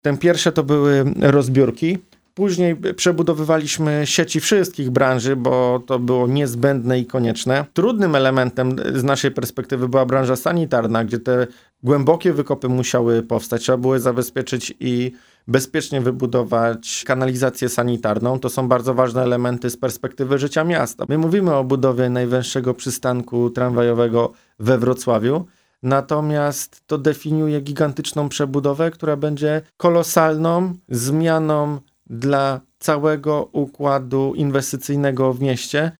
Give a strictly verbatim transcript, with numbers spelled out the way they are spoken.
Ten pierwsze to były rozbiórki. Później przebudowywaliśmy sieci wszystkich branży, bo to było niezbędne i konieczne. Trudnym elementem z naszej perspektywy była branża sanitarna, gdzie te głębokie wykopy musiały powstać. Trzeba było zabezpieczyć i bezpiecznie wybudować kanalizację sanitarną. To są bardzo ważne elementy z perspektywy życia miasta. My mówimy o budowie najwęższego przystanku tramwajowego we Wrocławiu, natomiast to definiuje gigantyczną przebudowę, która będzie kolosalną zmianą dla całego układu inwestycyjnego w mieście.